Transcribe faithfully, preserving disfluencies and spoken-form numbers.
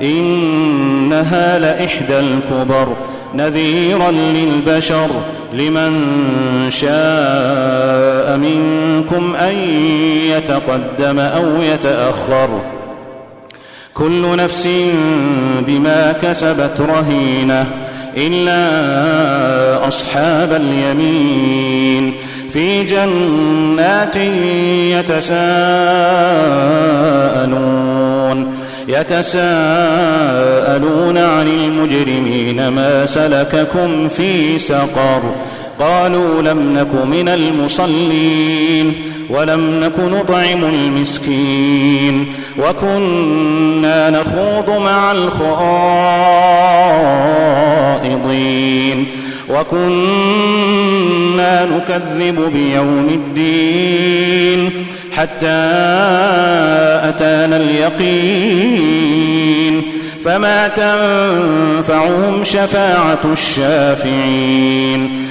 إنها لإحدى الكبر نذيرا للبشر لمن شاء منكم أن يتقدم أو يتأخر كل نفس بما كسبت رهينة إلا أصحاب اليمين في جنات يتساءلون يتساءلون عن المجرمين ما سلككم في سقر قالوا لم نك من المصلين ولم نك نطعم المسكين وكنا نخوض مع الخائضين وكنا نكذب بيوم الدين حتى أتانا اليقين فما تنفعهم شفاعة الشافعين